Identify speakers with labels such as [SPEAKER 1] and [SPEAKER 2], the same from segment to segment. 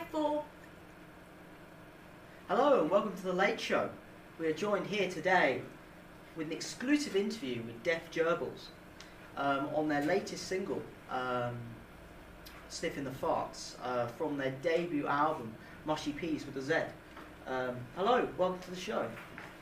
[SPEAKER 1] 4.
[SPEAKER 2] Hello and welcome to The Late Show. We are joined here today with an exclusive interview with Def Gerbils on their latest single, Sniffing the Farts, from their debut album, Mushy Peas with a Z. Hello, welcome to the show.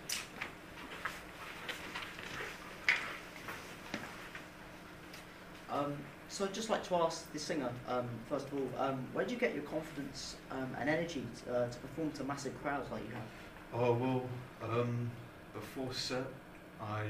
[SPEAKER 2] So I'd just like to ask the singer, first of all, where did you get your confidence and energy to perform to massive crowds like you have?
[SPEAKER 3] Oh well, before set, I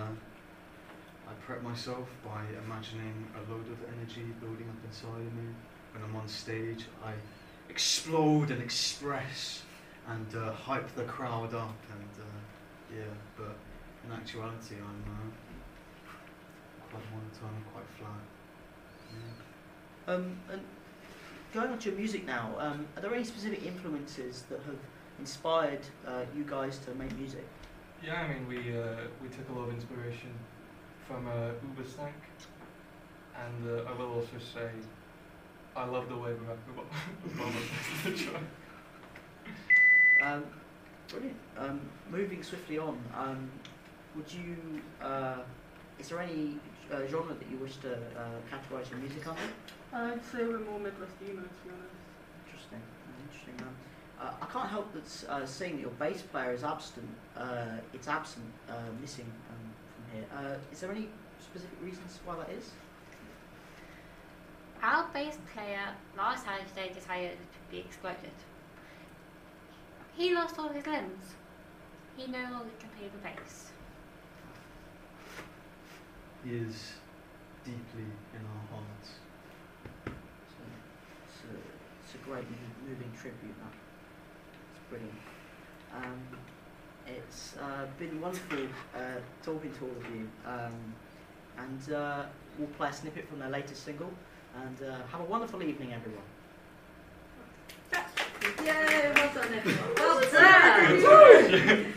[SPEAKER 3] prep myself by imagining a load of energy building up inside of me. When I'm on stage, I explode and express and hype the crowd up, and yeah. But in actuality, I'm quite monotone, quite flat. Yeah.
[SPEAKER 2] And going on to your music now, are there any specific influences that have inspired you guys to make music?
[SPEAKER 4] Yeah, I mean, we took a lot of inspiration from Uberstank, and I will also say I love the way we rap about
[SPEAKER 2] Brilliant. Moving swiftly on, would you? Is there any genre that you wish to categorise your music under?
[SPEAKER 1] I'd say we're more Midwest emo, to be honest.
[SPEAKER 2] Interesting. I can't help but seeing that your bass player is absent. Missing from here. Is there any specific reasons why that is?
[SPEAKER 5] Our bass player last Saturday decided to be exploded. He lost all his limbs. He no longer can play the bass.
[SPEAKER 3] He is deeply in our hearts.
[SPEAKER 2] It's a great moving tribute. That. It's brilliant. It's been wonderful talking to all of you. And we'll play a snippet from their latest single. And have a wonderful evening, everyone.
[SPEAKER 1] Yay, well done everyone. Well done!